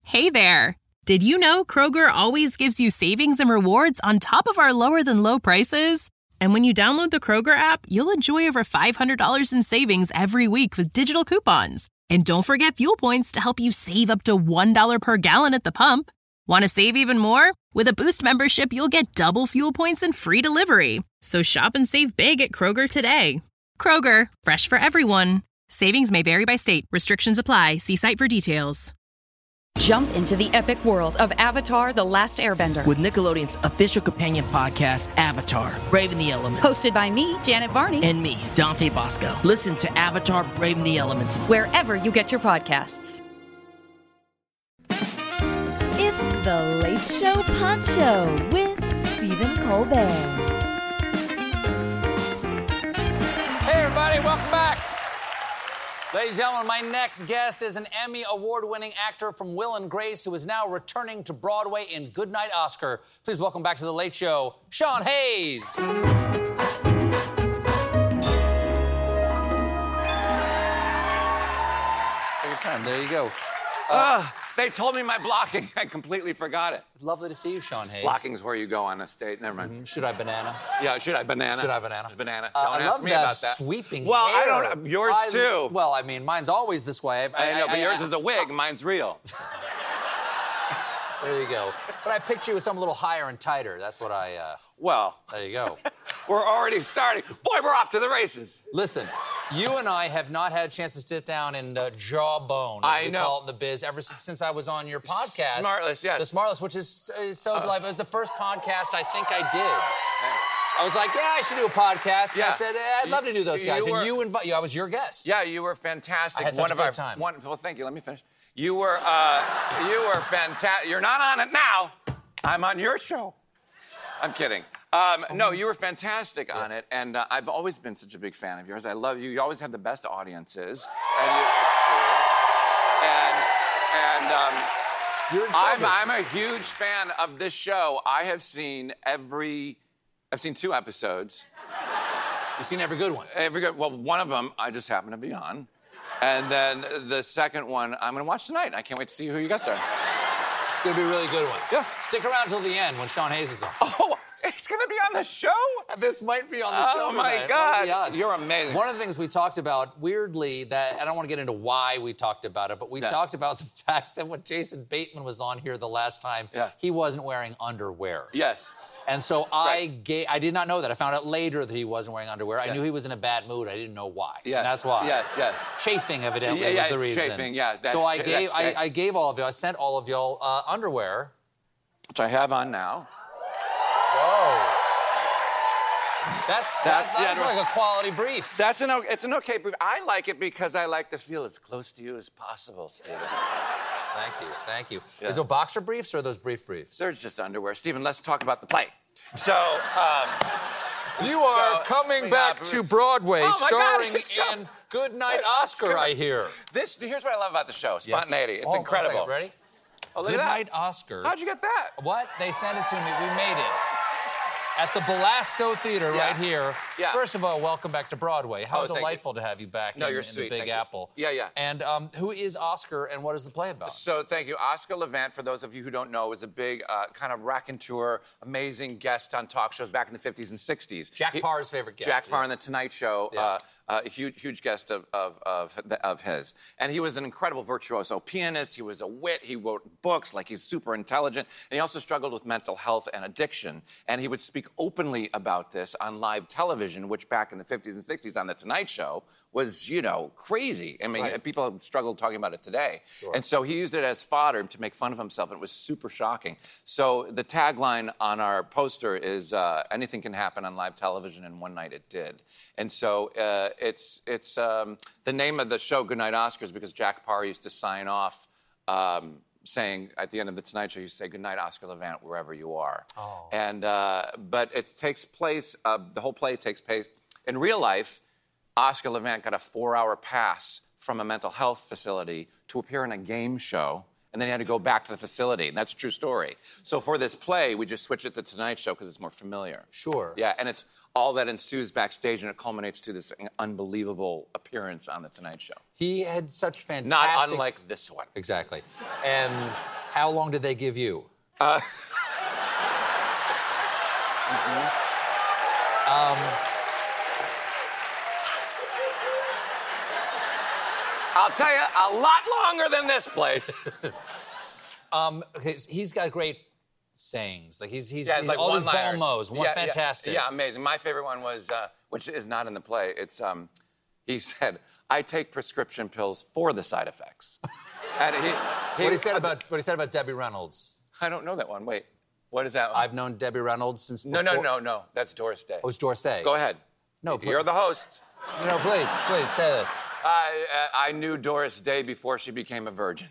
Hey there! Did you know Kroger always gives you savings and rewards on top of our lower-than-low prices? And when you download the Kroger app, you'll enjoy over $500 in savings every week with digital coupons. And don't forget fuel points to help you save up to $1 per gallon at the pump. Want to save even more? With a Boost membership, you'll get double fuel points and free delivery. So shop and save big at Kroger today. Kroger, fresh for everyone. Savings may vary by state. Restrictions apply. See site for details. Jump into the epic world of Avatar: The Last Airbender. With Nickelodeon's official companion podcast, Avatar: Brave in the Elements. Hosted by me, Janet Varney. And me, Dante Bosco. Listen to Avatar: Brave in the Elements wherever you get your podcasts. It's The Late Show Poncho with Stephen Colbert. Hey, everybody, welcome back. Ladies and gentlemen, my next guest is an Emmy Award-winning actor from Will and Grace who is now returning to Broadway in Goodnight Oscar. Please welcome back to The Late Show, Sean Hayes. Take your time. There you go. They told me my blocking. I completely forgot it. It's lovely to see you, Sean Hayes. Blocking's where you go on a state. Never mind. Should I banana? Yeah, should I banana? Should I banana? Banana. I Don't ask love me that about that. sweeping well, hair. I don't. Yours too. Well, I mean, mine's always this way. I know, but yours is a wig. Mine's real. There you go. But I picture you with something a little higher and tighter. That's what I... Well... There you go. We're already starting. Boy, we're off to the races. Listen, you and I have not had a chance to sit down and jawbone, as we call it in the biz, ever since I was on your podcast. Smartless, yes. The Smartless, which is so delightful. It was the first podcast I think I did. I was like, yeah, I should do a podcast. And I said, I'd love to do those guys. And you invite you. I was your guest. Yeah, you were fantastic. I had such a great time. Well, thank you. Let me finish. You were fantastic. You're not on it now. I'm on your show. I'm kidding. No, you were fantastic on it, and I've always been such a big fan of yours. I love you. You always have the best audiences, and I'm a huge fan of this show. I've seen 2 episodes. You've seen every good one? Well, one of them I just happened to be on. And then the second one I'm going to watch tonight. I can't wait to see who you guys are. It's going to be a really good one. Yeah. Stick around till the end when Sean Hayes is on. Oh, it's going to be on the show? This might be on the show. Oh, my God. You're amazing. One of the things we talked about, weirdly, that I don't want to get into why we talked about it, but we talked about the fact that when Jason Bateman was on here the last time, he wasn't wearing underwear. Yes. And so I did not know that. I found out later that he wasn't wearing underwear. I knew he was in a bad mood. I didn't know why. Yes. And that's why. Yes. Chafing, evidently, was the reason. Chafing, yeah. So I gave all of you, I sent all of y'all underwear. Which I have on now. Whoa. That's like a quality brief. It's an okay brief. I like it because I like to feel as close to you as possible, Stephen. Thank you. Yeah. Is those boxer briefs or those briefs? They're just underwear. Stephen, let's talk about the play. So, you are coming back to Broadway, starring in Goodnight Oscar, I hear. Here's what I love about the show, spontaneity. It's incredible. Ready? Oh, look at that. Goodnight Oscar. How'd you get that? What? They sent it to me. We made it. At the Belasco Theater right here. Yeah. First of all, welcome back to Broadway. How delightful to have you back in you're the sweet. Big Apple. Yeah. And who is Oscar and what is the play about? So thank you. Oscar Levant, for those of you who don't know, was a big kind of raconteur, amazing guest on talk shows back in the 50s and 60s. Jack Parr's favorite guest. Jack Parr on The Tonight Show. A huge guest of his. And he was an incredible virtuoso pianist. He was a wit. He wrote books, like he's super intelligent. And he also struggled with mental health and addiction. And he would speak openly about this on live television, which back in the 50s and 60s on The Tonight Show was, crazy. I mean, people struggle talking about it today. Sure. And so he used it as fodder to make fun of himself, and it was super shocking. So the tagline on our poster is, anything can happen on live television, and one night it did. And so it's the name of the show, Goodnight Oscars, because Jack Parr used to sign off saying at the end of The Tonight Show, you say, "Good night, Oscar Levant, wherever you are." Oh. And but it takes place, the whole play takes place in real life. Oscar Levant got a 4-hour pass from a mental health facility to appear in a game show, and then he had to go back to the facility. And that's a true story. So for this play, we just switched it to Tonight Show because it's more familiar. Sure. Yeah, and it's all that ensues backstage, and it culminates to this unbelievable appearance on The Tonight Show. He had such fantastic... Not unlike this one. Exactly. And How long did they give you? I'll tell you, a lot longer than this place. Okay, he's got great sayings. Like he's like all these bon one-liners. mots. Fantastic. Yeah, amazing. My favorite one was, which is not in the play. It's he said, "I take prescription pills for the side effects." And what he said about Debbie Reynolds. I don't know that one. Wait, what is that one? I've known Debbie Reynolds since before. No. That's Doris Day. Oh, it's Doris Day. Go ahead. No, you're the host. No, please, say that. I knew Doris Day before she became a virgin.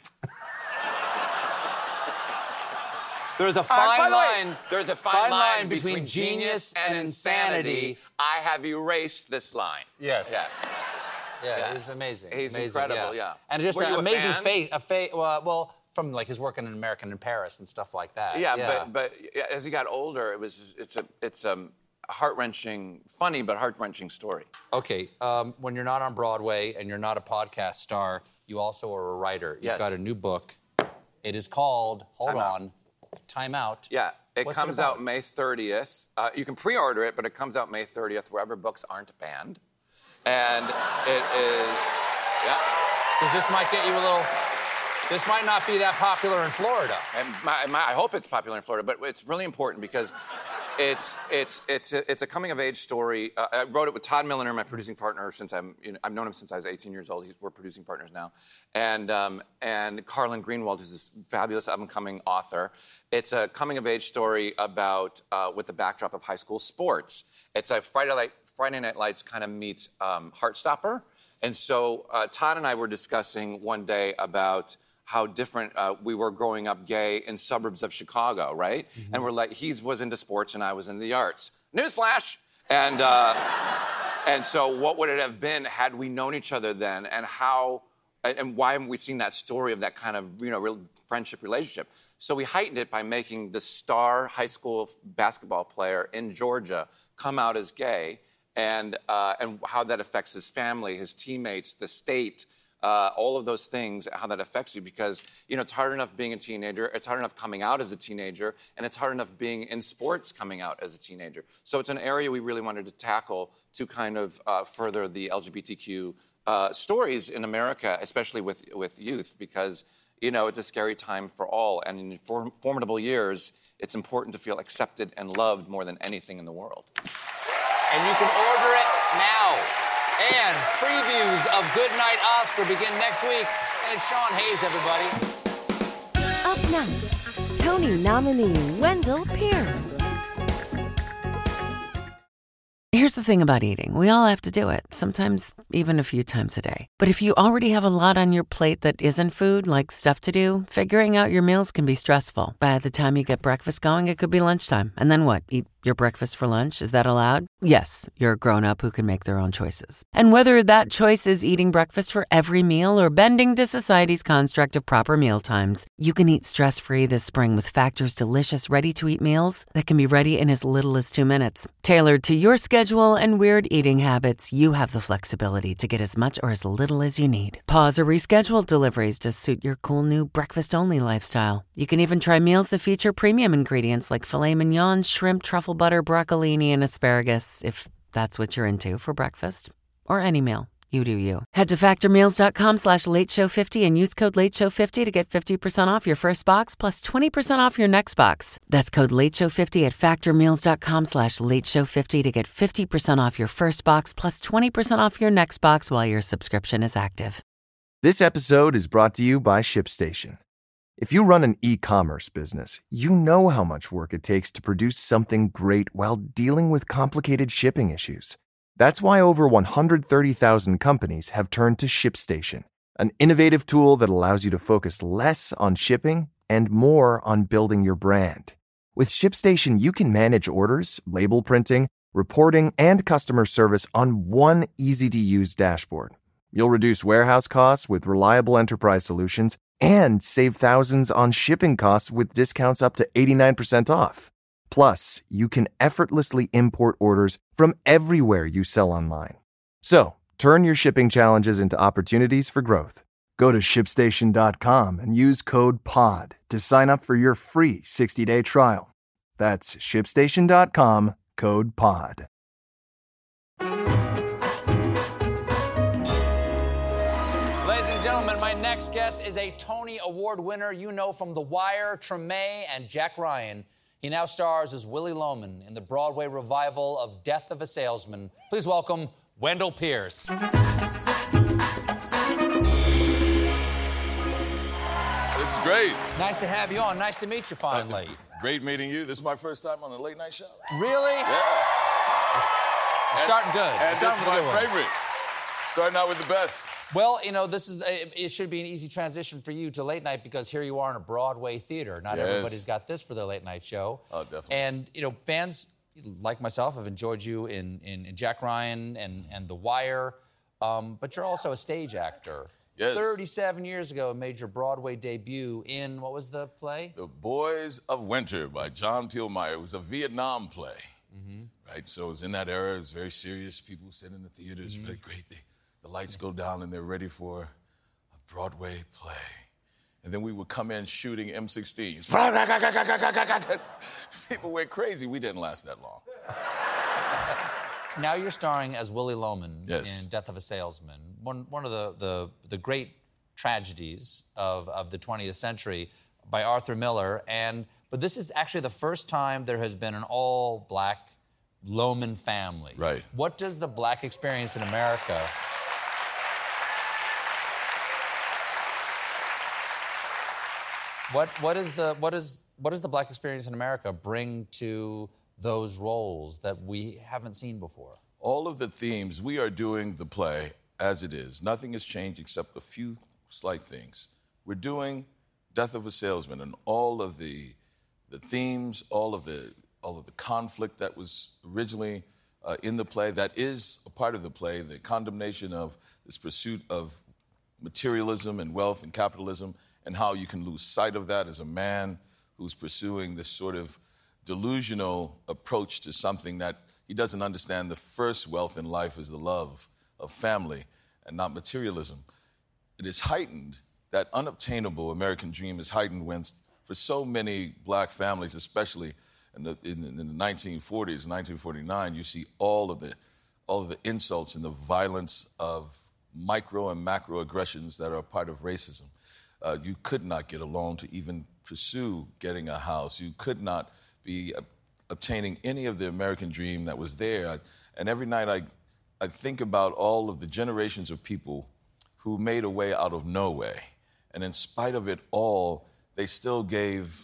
There's a fine line. There's a fine line between genius and insanity. I have erased this line. Yes. Yeah, he's amazing. He's amazing, incredible, yeah. And just Were an you a amazing fan? face. Well, from like his work in American in Paris and stuff like that. Yeah. But as he got older, it's a heart-wrenching, funny but heart-wrenching story. Okay, when you're not on Broadway and you're not a podcast star, you also are a writer. You've got a new book. It is called, Time Out. Yeah, it What's comes about? out May 30th. You can pre-order it, but it comes out May 30th wherever books aren't banned. And it is, Because this might get you a little... This might not be that popular in Florida. And I hope it's popular in Florida, but it's really important because it's a coming-of-age story. I wrote it with Todd Milliner, my producing partner, since I've known him since I was 18 years old. We're producing partners now. And Carlin Greenwald, who's this fabulous up-and-coming author. It's a coming-of-age story about, with the backdrop of high school sports. It's a Friday Night Lights kind of meets Heartstopper. And so Todd and I were discussing one day about how different we were growing up gay in suburbs of Chicago, right? Mm-hmm. And we're like, he was into sports and I was in the arts. Newsflash! And so what would it have been had we known each other then, and how, and why haven't we seen that story of that kind of, real friendship relationship? So we heightened it by making the star high school basketball player in Georgia come out as gay, and how that affects his family, his teammates, the state, all of those things, how that affects you, because, it's hard enough being a teenager, it's hard enough coming out as a teenager, and it's hard enough being in sports coming out as a teenager. So it's an area we really wanted to tackle to kind of further the LGBTQ stories in America, especially with youth, because, it's a scary time for all, and in formidable years, it's important to feel accepted and loved more than anything in the world. And you can order it now. And previews of Goodnight Oscar begin next week. And it's Sean Hayes, everybody. Up next, Tony nominee Wendell Pierce. Here's the thing about eating. We all have to do it, sometimes even a few times a day. But if you already have a lot on your plate that isn't food, like stuff to do, figuring out your meals can be stressful. By the time you get breakfast going, it could be lunchtime. And then what? Eat your breakfast for lunch? Is that allowed? Yes, you're a grown-up who can make their own choices. And whether that choice is eating breakfast for every meal or bending to society's construct of proper meal times, you can eat stress-free this spring with Factor's delicious ready-to-eat meals that can be ready in as little as 2 minutes. Tailored to your schedule and weird eating habits, you have the flexibility to get as much or as little as you need. Pause or reschedule deliveries to suit your cool new breakfast-only lifestyle. You can even try meals that feature premium ingredients like filet mignon, shrimp, truffle butter, broccolini, and asparagus, if that's what you're into for breakfast. Or any meal. You do you. Head to factormeals.com/lateshow50 and use code lateshow50 to get 50% off your first box plus 20% off your next box. That's code lateshow50 at factormeals.com/lateshow50 to get 50% off your first box plus 20% off your next box while your subscription is active. This episode is brought to you by ShipStation. If you run an e-commerce business, you know how much work it takes to produce something great while dealing with complicated shipping issues. That's why over 130,000 companies have turned to ShipStation, an innovative tool that allows you to focus less on shipping and more on building your brand. With ShipStation, you can manage orders, label printing, reporting, and customer service on one easy-to-use dashboard. You'll reduce warehouse costs with reliable enterprise solutions and save thousands on shipping costs with discounts up to 89% off. Plus, you can effortlessly import orders from everywhere you sell online. So, turn your shipping challenges into opportunities for growth. Go to ShipStation.com and use code POD to sign up for your free 60-day trial. That's ShipStation.com, code POD. Ladies and gentlemen, my next guest is a Tony Award winner you know from The Wire, Treme, and Jack Ryan. He now stars as Willy Loman in the Broadway revival of Death of a Salesman. Please welcome Wendell Pierce. This is great. Nice to have you on. Nice to meet you finally. Great meeting you. This is my first time on a late night show. Really? Yeah. You're starting good. And You're this starting is my with a good one. favorite. Starting out with the best. Well, you know, it should be an easy transition for you to late night because here you are in a Broadway theater. Not everybody's got this for their late night show. Oh, definitely. And, you know, fans like myself have enjoyed you in Jack Ryan and The Wire, but you're also a stage actor. Yes. 37 years ago, made your Broadway debut in, what was the play? The Boys of Winter by John Pillsbury. It was a Vietnam play, right? So it was in that era. It was very serious. People sit in the theaters, really great. The lights go down and they're ready for a Broadway play. And then we would come in shooting M16s. People went crazy. We didn't last that long. Now you're starring as Willy Loman Yes. in Death of a Salesman. One of the great tragedies of the 20th century by Arthur Miller. But this is actually the first time there has been an all-black Loman family. Right. What does the black experience in America... What does the black experience in America bring to those roles that we haven't seen before? All of the themes, we are doing the play as it is. Nothing has changed except a few slight things. We're doing Death of a Salesman, and all of the themes, all of the conflict that was originally in the play, that is a part of the play, the condemnation of this pursuit of materialism and wealth and capitalism, and how you can lose sight of that as a man who's pursuing this sort of delusional approach to something that he doesn't understand. The first wealth in life is the love of family and not materialism. It is heightened, that unobtainable American dream is heightened when, for so many black families, especially in the 1940s, 1949, you see all of the insults and the violence of micro and macro aggressions that are a part of racism. You could not get a loan to even pursue getting a house. You could not be obtaining any of the American dream that was there. And every night I think about all of the generations of people who made a way out of no way. And in spite of it all, they still gave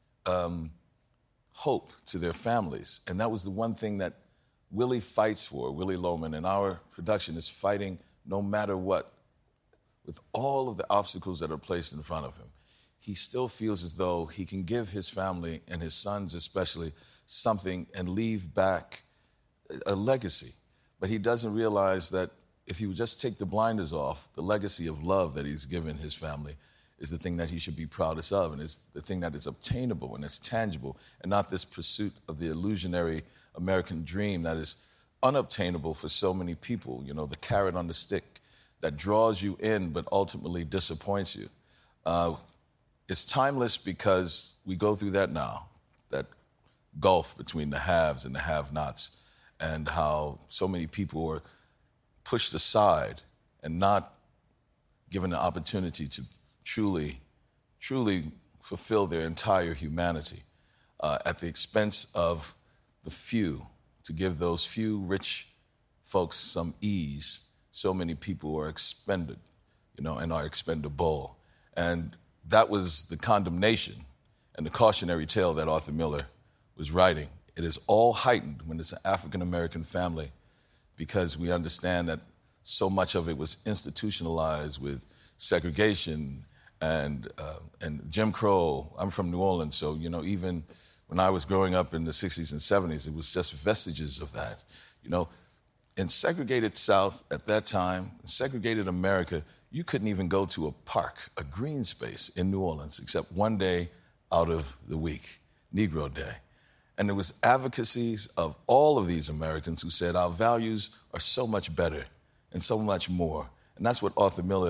hope to their families. And that was the one thing that Willie fights for, Willy Loman, and our production is fighting no matter what. With all of the obstacles that are placed in front of him, he still feels as though he can give his family, and his sons especially, something and leave back a legacy. But he doesn't realize that if he would just take the blinders off, the legacy of love that he's given his family is the thing that he should be proudest of, and it's the thing that is obtainable and it's tangible, and not this pursuit of the illusionary American dream that is unobtainable for so many people, you know, the carrot on the stick that draws you in but ultimately disappoints you. It's timeless because we go through that now, that gulf between the haves and the have-nots, and how so many people are pushed aside and not given the opportunity to truly fulfill their entire humanity at the expense of the few, to give those few rich folks some ease. So many people are expended, you know, and are expendable. And that was the condemnation and the cautionary tale that Arthur Miller was writing. It is all heightened when it's an African-American family because we understand that so much of it was institutionalized with segregation and Jim Crow. I'm from New Orleans, so, you know, even when I was growing up in the 60s and 70s, it was just vestiges of that, you know. In segregated South at that time, segregated America, you couldn't even go to a park, a green space in New Orleans, except one day out of the week, Negro Day. And there was advocacies of all of these Americans who said our values are so much better and so much more. And that's what Arthur Miller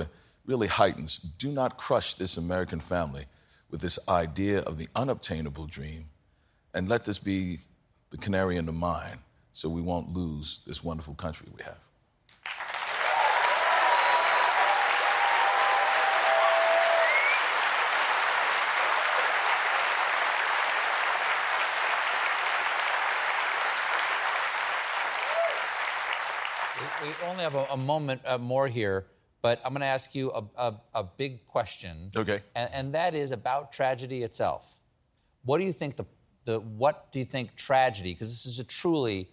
really heightens. Do not crush this American family with this idea of the unobtainable dream, and let this be the canary in the mine so we won't lose this wonderful country we have. We only have a moment more here, but I'm going to ask you a big question. Okay. And that is about tragedy itself. What do you think what do you think tragedy? Because this is a truly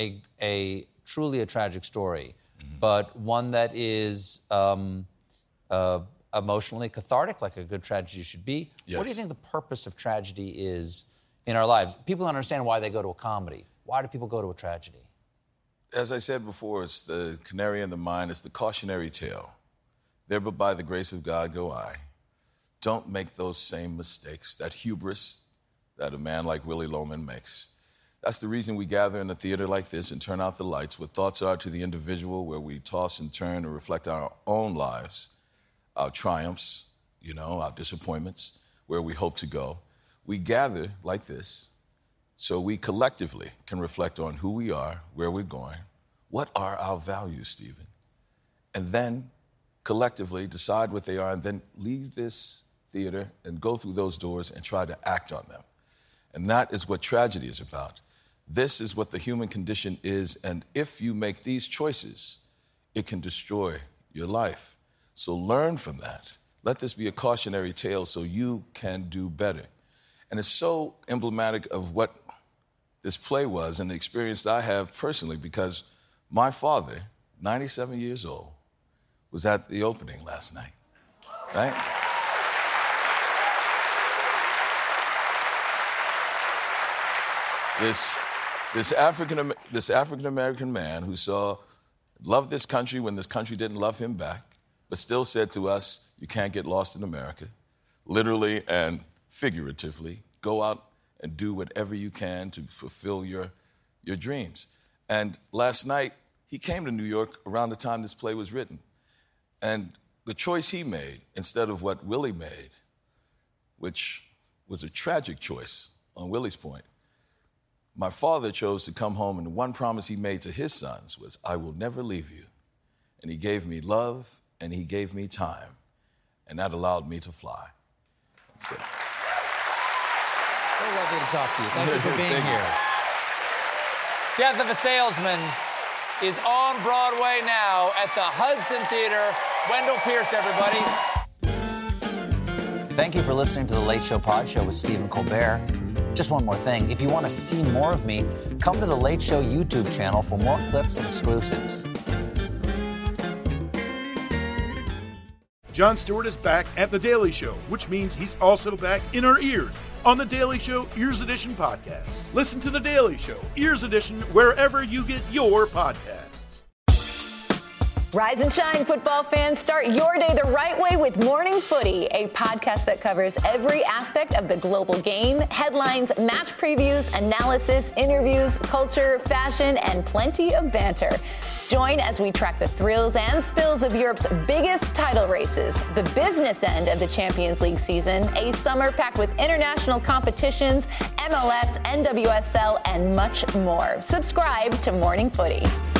a tragic story, but one that is emotionally cathartic, like a good tragedy should be. Yes. What do you think the purpose of tragedy is in our lives? People don't understand why they go to a comedy. Why do people go to a tragedy? As I said before, it's the canary in the mine. It's the cautionary tale. There but by the grace of God go I. Don't make those same mistakes, that hubris that a man like Willy Loman makes. That's the reason we gather in a theater like this and turn out the lights. What thoughts are to the individual, where we toss and turn and reflect our own lives, our triumphs, our disappointments, where we hope to go. We gather like this so we collectively can reflect on who we are, where we're going, what are our values, Stephen, and then collectively decide what they are, and then leave this theater and go through those doors and try to act on them. And that is what tragedy is about. This is what the human condition is, and if you make these choices, it can destroy your life. So learn from that. Let this be a cautionary tale so you can do better. And it's so emblematic of what this play was and the experience that I have personally, because my father, 97 years old, was at the opening last night, right? This African-American man who loved this country when this country didn't love him back, but still said to us, you can't get lost in America, literally and figuratively. Go out and do whatever you can to fulfill your dreams. And last night, he came to New York around the time this play was written. And the choice he made, instead of what Willie made, which was a tragic choice on Willie's point, my father chose to come home, and the one promise he made to his sons was, I will never leave you. And he gave me love, and he gave me time. And that allowed me to fly. So lovely to talk to you. Thank you for being here. Death of a Salesman is on Broadway now at the Hudson Theater. Wendell Pierce, everybody. Thank you for listening to The Late Show Pod Show with Stephen Colbert. Just one more thing. If you want to see more of me, come to The Late Show YouTube channel for more clips and exclusives. Jon Stewart is back at The Daily Show, which means he's also back in our ears on The Daily Show Ears Edition podcast. Listen to The Daily Show Ears Edition wherever you get your podcasts. Rise and shine, football fans. Start your day the right way with Morning Footy, a podcast that covers every aspect of the global game, headlines, match previews, analysis, interviews, culture, fashion, and plenty of banter. Join as we track the thrills and spills of Europe's biggest title races, the business end of the Champions League season, a summer packed with international competitions, MLS, NWSL, and much more. Subscribe to Morning Footy.